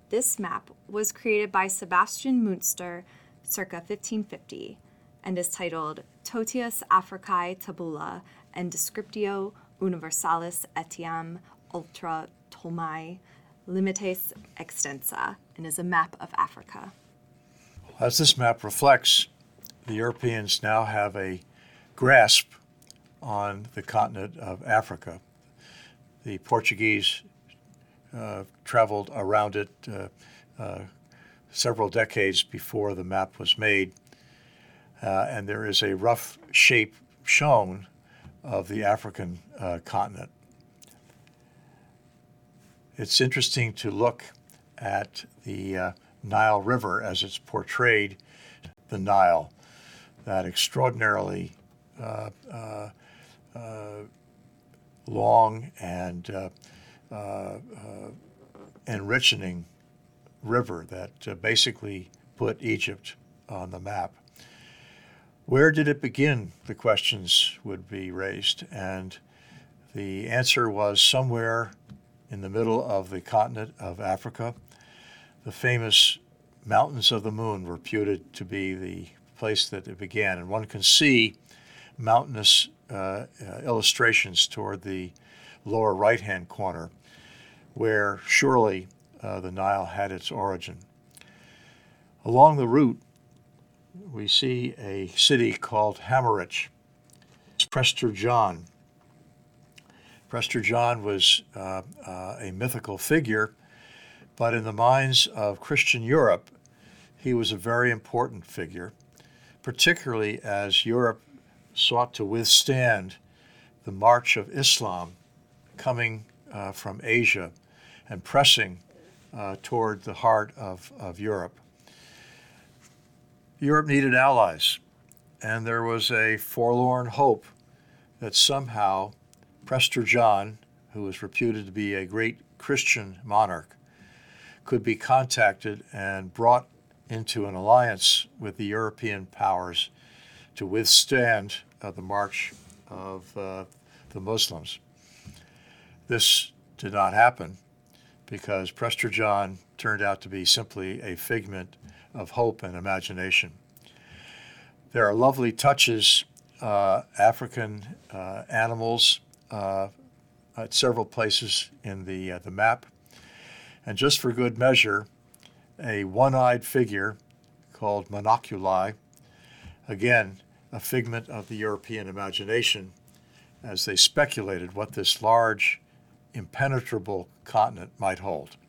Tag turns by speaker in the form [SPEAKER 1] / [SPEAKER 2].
[SPEAKER 1] This map was created by Sebastian Münster circa 1550 and is titled Totius Africae Tabula and Descriptio Universalis etiam ultra Ptolemy limites extensa, and is a map of Africa.
[SPEAKER 2] As this map reflects, the Europeans now have a grasp on the continent of Africa. The Portuguese traveled around it several decades before the map was made, and there is a rough shape shown of the African continent. It's interesting to look at the Nile River as it's portrayed, the Nile, that extraordinarily long and enriching river that basically put Egypt on the map. Where did it begin? The questions would be raised, and the answer was somewhere in the middle of the continent of Africa. The famous Mountains of the Moon were reputed to be the place that it began, and one can see mountainous illustrations toward the lower right-hand corner, where surely the Nile had its origin. Along the route, we see a city called Hamarich. It's Prester John. Prester John was a mythical figure, but in the minds of Christian Europe, he was a very important figure, particularly as Europe sought to withstand the march of Islam coming from Asia and pressing toward the heart of Europe. Europe needed allies, and there was a forlorn hope that somehow Prester John, who was reputed to be a great Christian monarch, could be contacted and brought into an alliance with the European powers to withstand the march of the Muslims. This did not happen because Prester John turned out to be simply a figment of hope and imagination. There are lovely touches, African animals at several places in the map. And just for good measure, a one-eyed figure called Monoculi, again, a figment of the European imagination as they speculated what this large, impenetrable continent might hold.